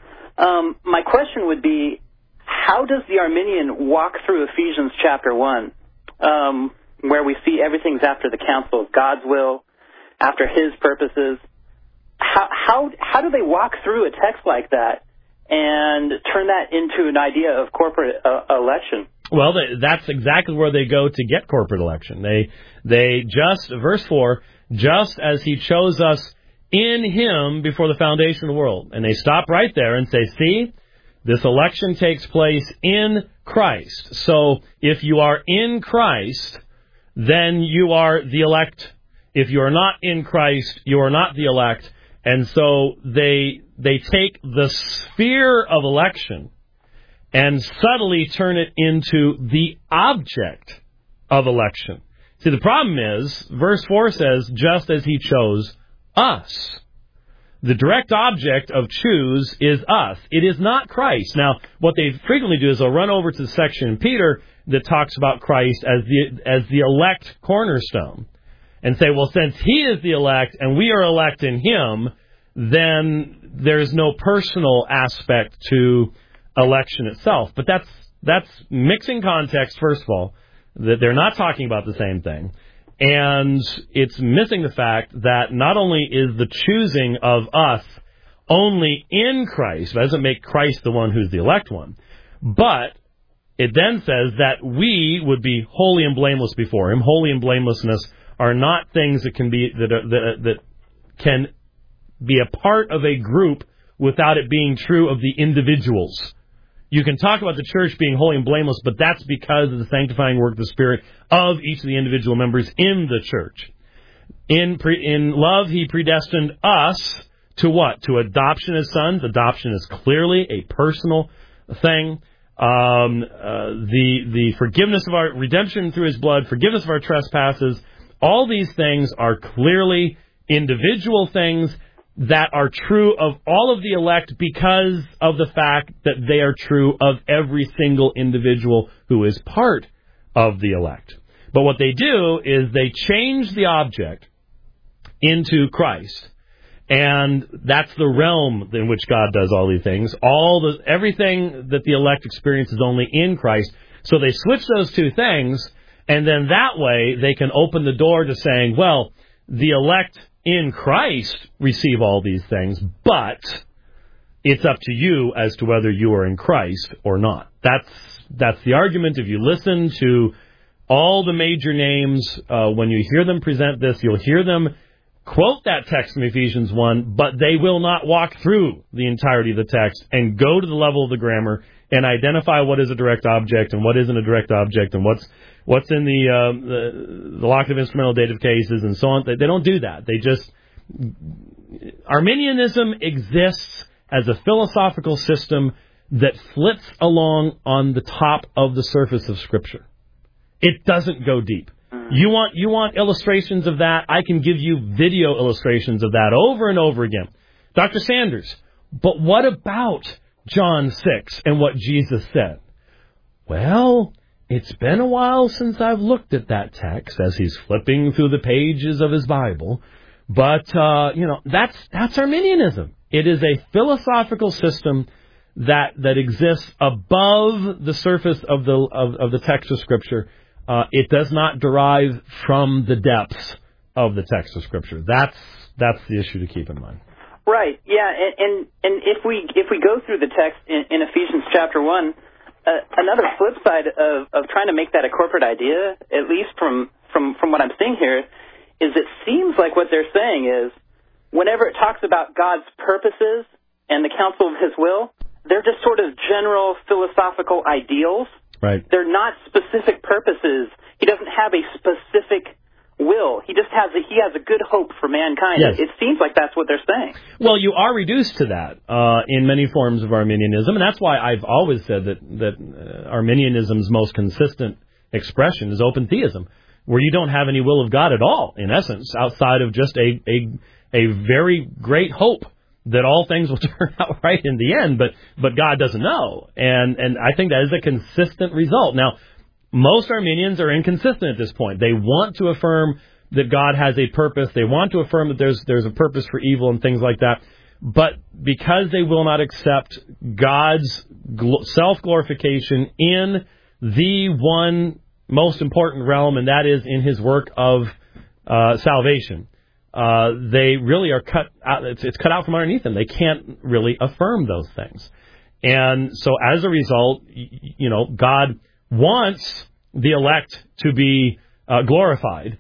My question would be, how does the Arminian walk through Ephesians chapter 1, where we see everything's after the counsel of God's will, after His purposes? How do they walk through a text like that and turn that into an idea of corporate election? Well, that's exactly where they go to get corporate election. They just, verse 4, just as He chose us in Him before the foundation of the world. And they stop right there and say, see, this election takes place in Christ. So if you are in Christ, then you are the elect. If you are not in Christ, you are not the elect. And so they take the sphere of election and subtly turn it into the object of election. See, the problem is, verse 4 says, just as He chose us. The direct object of choose is us. It is not Christ. Now, what they frequently do is they'll run over to the section in Peter that talks about Christ as the elect cornerstone. and say, well, since he is the elect and we are elect in him, then there's no personal aspect to election itself. But that's mixing context, first of all, that they're not talking about the same thing. And it's missing the fact that not only is the choosing of us only in Christ, that doesn't make Christ the one who's the elect one, but it then says that we would be holy and blameless before him. Holy and blamelessness are not things that can be that can be a part of a group without it being true of the individuals. You can talk about the church being holy and blameless, but that's because of the sanctifying work of the Spirit of each of the individual members in the church. In love, he predestined us to what? To adoption as sons. Adoption is clearly a personal thing. The forgiveness of our redemption through his blood, forgiveness of our trespasses, all these things are clearly individual things that are true of all of the elect because of the fact that they are true of every single individual who is part of the elect. But what they do is they change the object into Christ. And that's the realm in which God does all these things. Everything that the elect experience is only in Christ. So they switch those two things, and then that way they can open the door to saying, well, the elect in Christ receive all these things, but it's up to you as to whether you are in Christ or not. That's the argument. If you listen to all the major names, when you hear them present this, you'll hear them quote that text from Ephesians 1, but they will not walk through the entirety of the text and go to the level of the grammar and identify what is a direct object and what isn't a direct object and what's in the locative instrumental dative cases and so on. They don't do that. Arminianism exists as a philosophical system that flits along on the top of the surface of Scripture. It doesn't go deep. You want illustrations of that? I can give you video illustrations of that over and over again. Dr. Sanders, but what about John 6 and what Jesus said? Well, it's been a while since I've looked at that text as he's flipping through the pages of his Bible. But, that's Arminianism. It is a philosophical system that exists above the surface of the text of Scripture. It does not derive from the depths of the text of Scripture. That's the issue to keep in mind. Right. Yeah. And if we go through the text in Ephesians chapter 1, another flip side of trying to make that a corporate idea, at least from what I'm seeing here, is it seems like what they're saying is whenever it talks about God's purposes and the counsel of His will, they're just sort of general philosophical ideals. Right. They're not specific purposes. He doesn't have a specific will. He just has a good hope for mankind. Yes. It seems like that's what they're saying. Well, you are reduced to that in many forms of Arminianism, and that's why I've always said that Arminianism's most consistent expression is open theism, where you don't have any will of God at all, in essence, outside of just a very great hope that all things will turn out right in the end, but God doesn't know. And I think that is a consistent result. Now, most Arminians are inconsistent at this point. They want to affirm that God has a purpose. They want to affirm that there's a purpose for evil and things like that. But because they will not accept God's self-glorification in the one most important realm, and that is in His work of salvation, they really are cut out. It's cut out from underneath them. They can't really affirm those things. And so as a result, God wants the elect to be glorified,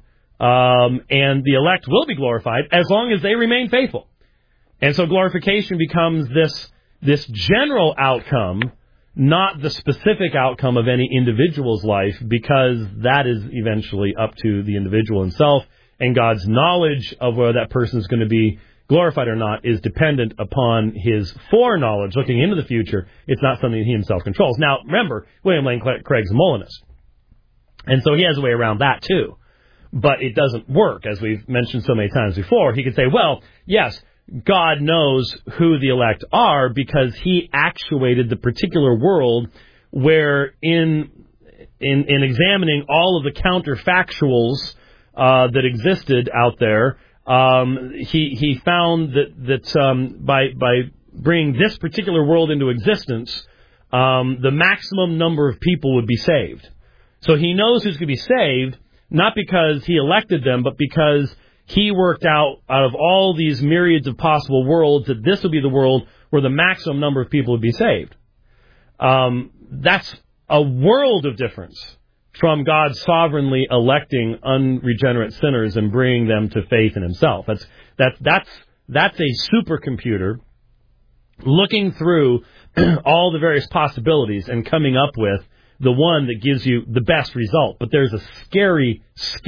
and the elect will be glorified as long as they remain faithful. And so glorification becomes this general outcome, not the specific outcome of any individual's life, because that is eventually up to the individual himself, and God's knowledge of whether that person is going to be glorified or not is dependent upon His foreknowledge, looking into the future. It's not something He Himself controls. Now, remember, William Lane Craig's a Molinist, and so he has a way around that too. But it doesn't work, as we've mentioned so many times before. He could say, well, yes, God knows who the elect are because He actuated the particular world where in examining all of the counterfactuals that existed out there. He found that by bringing this particular world into existence, the maximum number of people would be saved. So he knows who's going to be saved, not because he elected them, but because he worked out of all these myriads of possible worlds that this would be the world where the maximum number of people would be saved. That's a world of difference from God sovereignly electing unregenerate sinners and bringing them to faith in himself. That's a supercomputer looking through all the various possibilities and coming up with the one that gives you the best result. But there's a scary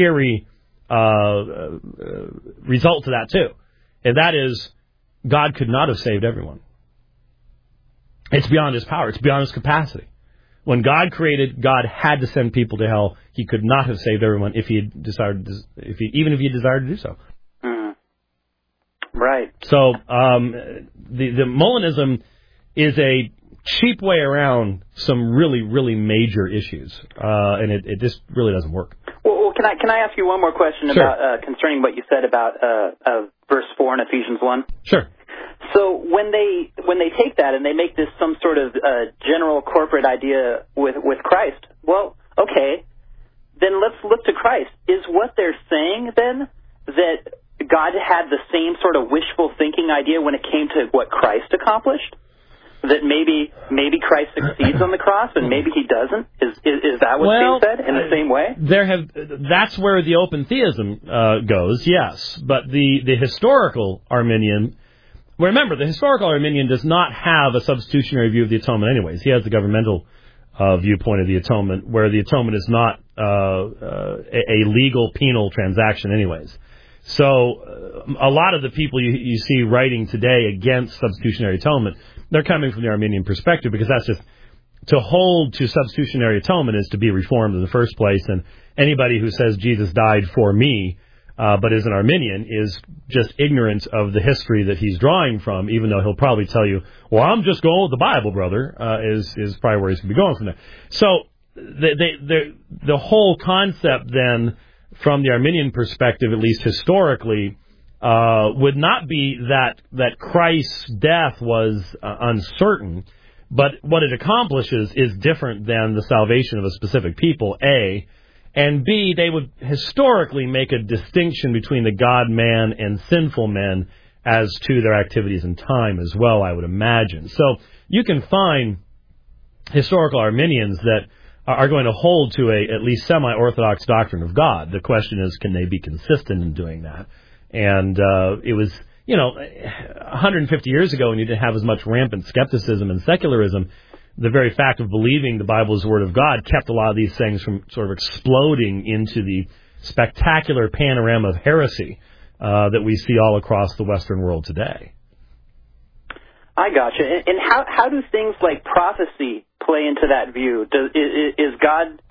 result to that too. And that is, God could not have saved everyone. It's beyond his power. It's beyond his capacity. When God created, God had to send people to hell. He could not have saved everyone if he had desired, even if he desired to do so. Right. So the Molinism is a cheap way around some really, really major issues, and it just really doesn't work. Well, can I ask you one more question about concerning what you said about verse 4 in Ephesians 1? Sure. So when they take that and they make this some sort of general corporate idea with Christ, well, okay, then let's look to Christ. Is what they're saying then that God had the same sort of wishful thinking idea when it came to what Christ accomplished? That maybe Christ succeeds on the cross and maybe he doesn't? Is that what's being said in the same way? That's where the open theism goes, yes. But the historical Arminian, remember, the historical Arminian does not have a substitutionary view of the atonement anyways. He has the governmental viewpoint of the atonement, where the atonement is not a legal penal transaction anyways. So a lot of the people you see writing today against substitutionary atonement, they're coming from the Arminian perspective, because that's just, to hold to substitutionary atonement is to be reformed in the first place, and anybody who says Jesus died for me, but is an Arminian, is just ignorant of the history that he's drawing from, even though he'll probably tell you, well, I'm just going with the Bible, brother, is probably where he's going to be going from there. So the whole concept then, from the Arminian perspective, at least historically, would not be that Christ's death was uncertain, but what it accomplishes is different than the salvation of a specific people, A, and B, they would historically make a distinction between the God-man and sinful men as to their activities in time as well, I would imagine. So you can find historical Arminians that are going to hold to a at least semi-orthodox doctrine of God. The question is, can they be consistent in doing that? And it was, 150 years ago, when you didn't have as much rampant skepticism and secularism, the very fact of believing the Bible is the Word of God kept a lot of these things from sort of exploding into the spectacular panorama of heresy that we see all across the Western world today. I gotcha. And how do things like prophecy play into that view? Is God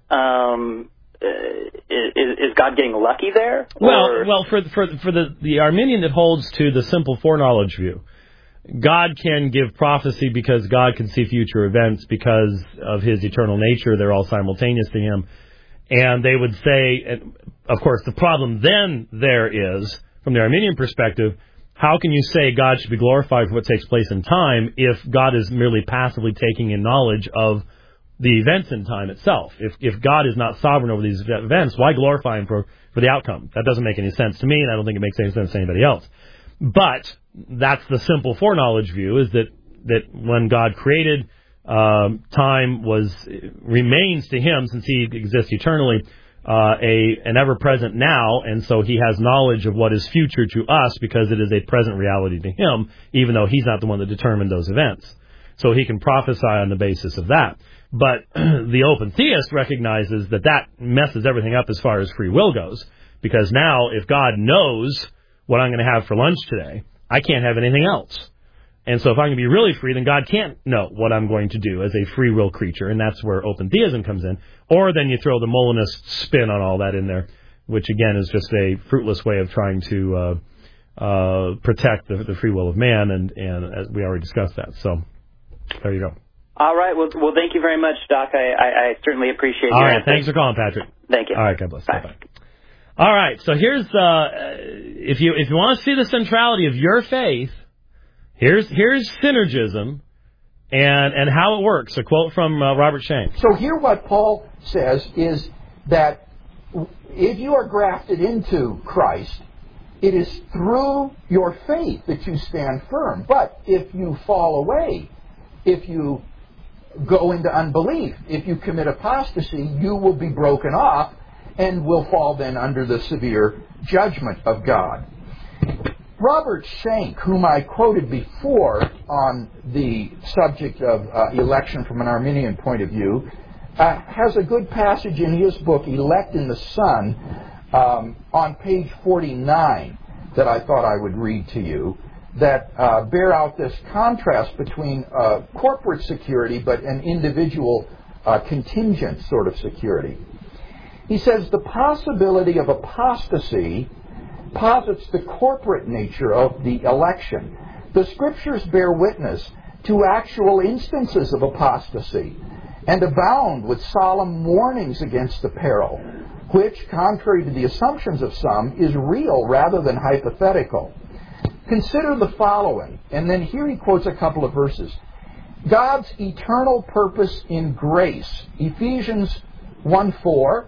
is God getting lucky there? Well, for the Arminian that holds to the simple foreknowledge view, God can give prophecy because God can see future events because of his eternal nature. They're all simultaneous to him. And they would say, and of course, the problem then there is, from the Arminian perspective, how can you say God should be glorified for what takes place in time if God is merely passively taking in knowledge of the events in time itself? If God is not sovereign over these events, why glorify him for the outcome? That doesn't make any sense to me, and I don't think it makes any sense to anybody else. But that's the simple foreknowledge view, is that when God created, time remains to him, since he exists eternally, an ever-present now, and so he has knowledge of what is future to us because it is a present reality to him, even though he's not the one that determined those events. So he can prophesy on the basis of that. But the open theist recognizes that messes everything up as far as free will goes, because now if God knows what I'm going to have for lunch today, I can't have anything else. And so if I'm going to be really free, then God can't know what I'm going to do as a free will creature, and that's where open theism comes in. Or then you throw the Molinist spin on all that in there, which again is just a fruitless way of trying to protect the free will of man, and as we already discussed that. So there you go. All right. Well, thank you very much, Doc. I certainly appreciate your answer. Thanks for calling, Patrick. Thank you. All right, God bless. Bye. All right, so here's if you want to see the centrality of your faith, here's synergism and how it works. A quote from Robert Shank. So here what Paul says is that if you are grafted into Christ, it is through your faith that you stand firm. But if you fall away, if you go into unbelief, if you commit apostasy, you will be broken off and will fall then under the severe judgment of God. Robert Shank, whom I quoted before on the subject of election from an Arminian point of view, has a good passage in his book, Elect in the Son, on page 49 that I thought I would read to you, that bear out this contrast between corporate security but an individual contingent sort of security. He says, the possibility of apostasy posits the corporate nature of the election. The Scriptures bear witness to actual instances of apostasy and abound with solemn warnings against the peril, which, contrary to the assumptions of some, is real rather than hypothetical. Consider the following, and then here he quotes a couple of verses. God's eternal purpose in grace, Ephesians 1:4,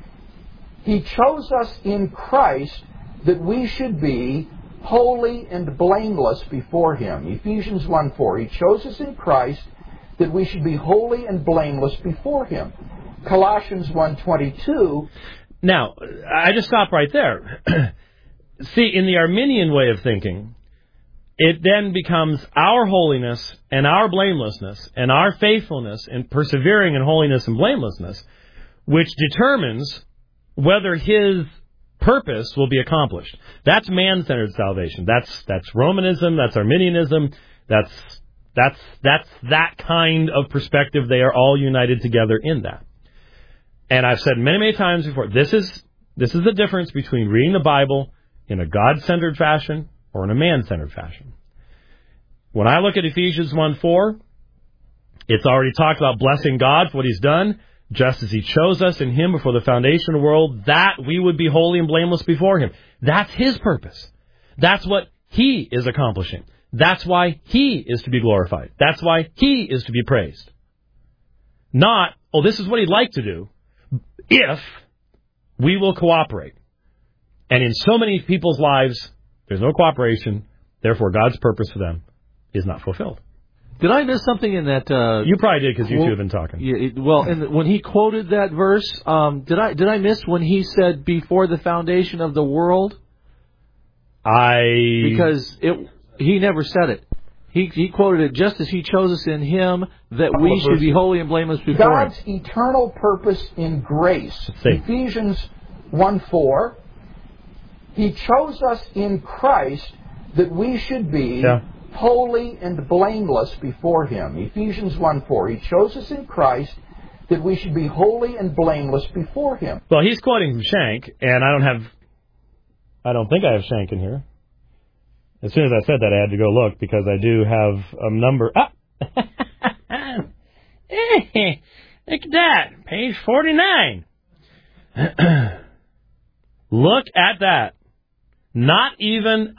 He chose us in Christ that we should be holy and blameless before Him. Ephesians 1:4, He chose us in Christ that we should be holy and blameless before Him. Colossians 1:22. Now, I just stop right there. See, in the Arminian way of thinking, it then becomes our holiness and our blamelessness and our faithfulness in persevering in holiness and blamelessness, which determines whether His purpose will be accomplished. That's man-centered salvation. That's Romanism. That's Arminianism. That's that kind of perspective. They are all united together in that. And I've said many, many times before, this is the difference between reading the Bible in a God-centered fashion or in a man-centered fashion. When I look at Ephesians 1:4, it's already talked about blessing God for what He's done, just as He chose us in Him before the foundation of the world, that we would be holy and blameless before Him. That's His purpose. That's what He is accomplishing. That's why He is to be glorified. That's why He is to be praised. Not, oh, this is what He'd like to do, if we will cooperate. And in so many people's lives, there's no cooperation, therefore God's purpose for them is not fulfilled. Did I miss something in that? You probably did, because you two have been talking. Yeah, when he quoted that verse, did I miss when he said before the foundation of the world? Because he never said it. He quoted it just as He chose us in Him that we should be holy and blameless before Him. God's eternal purpose in grace. Ephesians 1:4. He chose us in Christ that we should be holy and blameless before Him. Ephesians 1:4. He chose us in Christ that we should be holy and blameless before Him. Well, he's quoting from Shank, and I don't think I have Shank in here. As soon as I said that, I had to go look, because I do have a number. Look at that. Page 49. Look at that. Not even a ...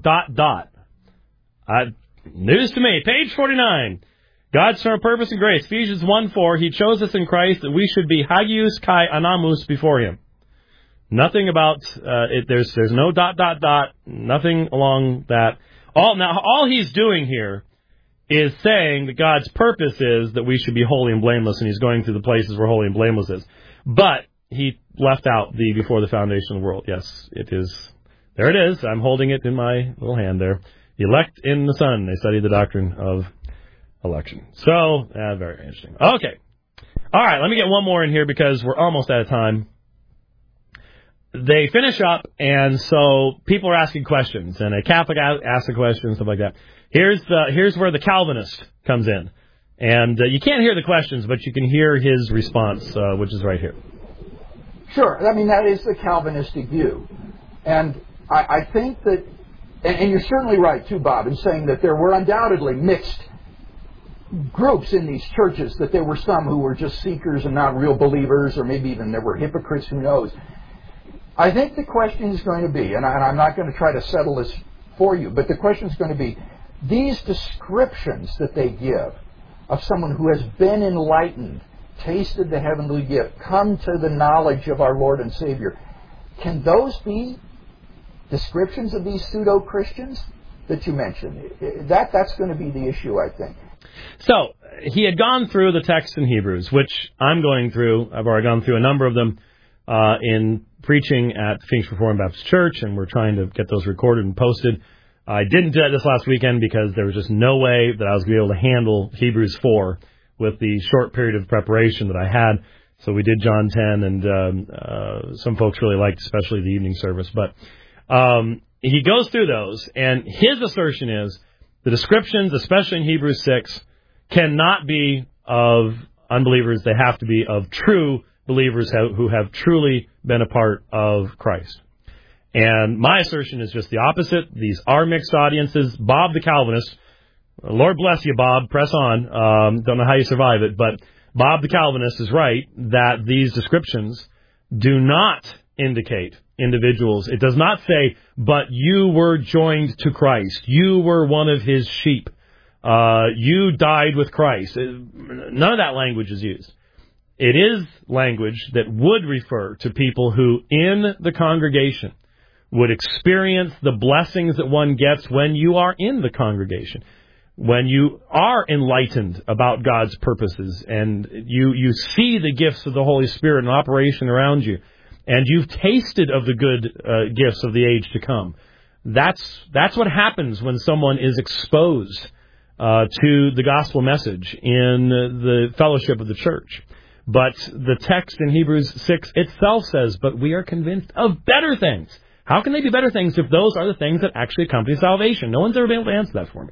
News to me. Page 49. God's eternal purpose and grace. Ephesians 1:4. He chose us in Christ that we should be hagios kai anamus before Him. Nothing about it. There's no ... Nothing along that. All he's doing here is saying that God's purpose is that we should be holy and blameless, and He's going through the places where holy and blameless is. But he left out the before the foundation of the world. Yes, it is. There it is. I'm holding it in my little hand there. Elect in the Son. They study the doctrine of election. So, very interesting. Okay. All right, let me get one more in here because we're almost out of time. They finish up, and so people are asking questions, and a Catholic asks a question, stuff like that. Here's where the Calvinist comes in. And you can't hear the questions, but you can hear his response, which is right here. Sure. I mean, that is the Calvinistic view. And I think that, and you're certainly right, too, Bob, in saying that there were undoubtedly mixed groups in these churches, that there were some who were just seekers and not real believers, or maybe even there were hypocrites, who knows. I think the question is going to be, and I'm not going to try to settle this for you, but the question is going to be, these descriptions that they give of someone who has been enlightened, tasted the heavenly gift, come to the knowledge of our Lord and Savior, can those be descriptions of these pseudo-Christians that you mentioned? That's going to be the issue, I think. So, he had gone through the text in Hebrews, which I'm going through. I've already gone through a number of them in preaching at Phoenix Reformed Baptist Church, and we're trying to get those recorded and posted. I didn't do that this last weekend because there was just no way that I was going to be able to handle Hebrews 4 with the short period of preparation that I had. So we did John 10, and some folks really liked especially the evening service. But he goes through those, and his assertion is the descriptions, especially in Hebrews 6, cannot be of unbelievers. They have to be of true believers who have truly been a part of Christ. And my assertion is just the opposite. These are mixed audiences. Bob the Calvinist, Lord bless you, Bob, press on. Don't know how you survive it, but Bob the Calvinist is right that these descriptions do not indicate individuals. It does not say, but you were joined to Christ. You were one of his sheep. You died with Christ. None of that language is used. It is language that would refer to people who in the congregation would experience the blessings that one gets when you are in the congregation, when you are enlightened about God's purposes and you see the gifts of the Holy Spirit in operation around you, and you've tasted of the good gifts of the age to come. That's what happens when someone is exposed to the gospel message in the fellowship of the church. But the text in Hebrews 6 itself says, but we are convinced of better things. How can they be better things if those are the things that actually accompany salvation? No one's ever been able to answer that for me.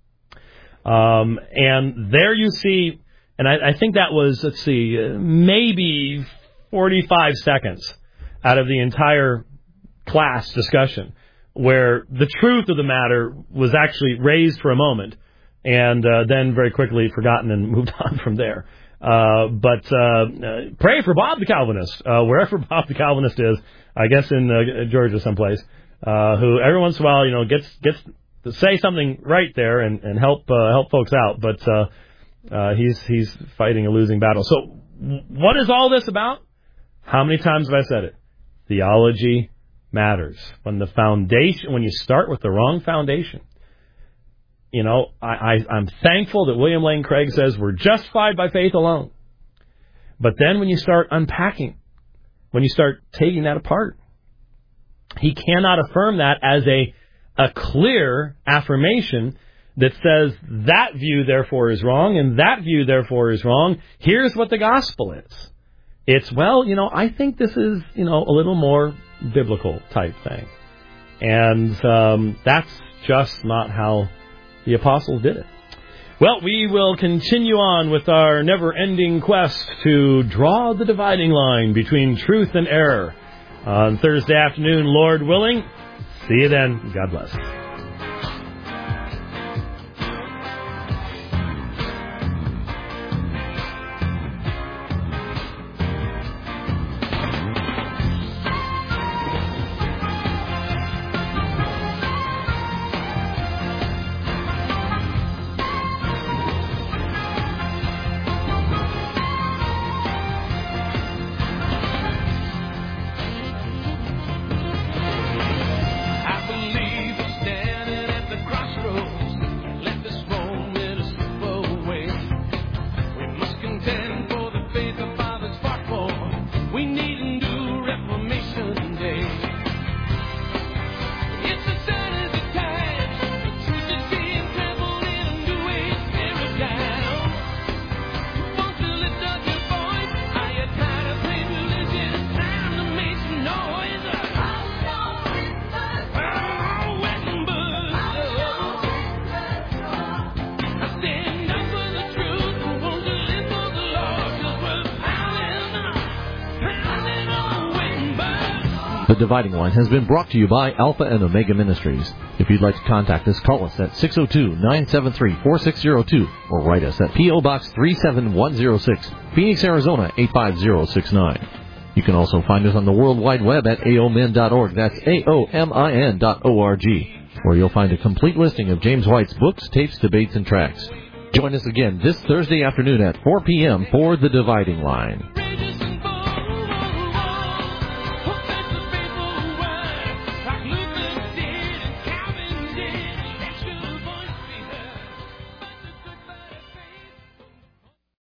And there you see, and I think that was, maybe 45 seconds out of the entire class discussion, where the truth of the matter was actually raised for a moment, and then very quickly forgotten and moved on from there. But pray for Bob the Calvinist, wherever Bob the Calvinist is, I guess in Georgia someplace, who every once in a while, gets to say something right there and help folks out. But he's fighting a losing battle. So what is all this about? How many times have I said it? Theology matters. When you start with the wrong foundation, I'm thankful that William Lane Craig says we're justified by faith alone. But then when you start unpacking, when you start taking that apart, he cannot affirm that as a clear affirmation that says that view therefore is wrong and that view therefore is wrong. Here's what the gospel is. It's, I think this is, a little more biblical type thing. And that's just not how the apostles did it. Well, we will continue on with our never-ending quest to draw the dividing line between truth and error on Thursday afternoon, Lord willing. See you then. God bless. The Dividing Line has been brought to you by Alpha and Omega Ministries. If you'd like to contact us, call us at 602-973-4602 or write us at P.O. Box 37106, Phoenix, Arizona 85069. You can also find us on the World Wide Web at aomin.org. That's aomin.org, where you'll find a complete listing of James White's books, tapes, debates, and tracts. Join us again this Thursday afternoon at 4 p.m. for The Dividing Line.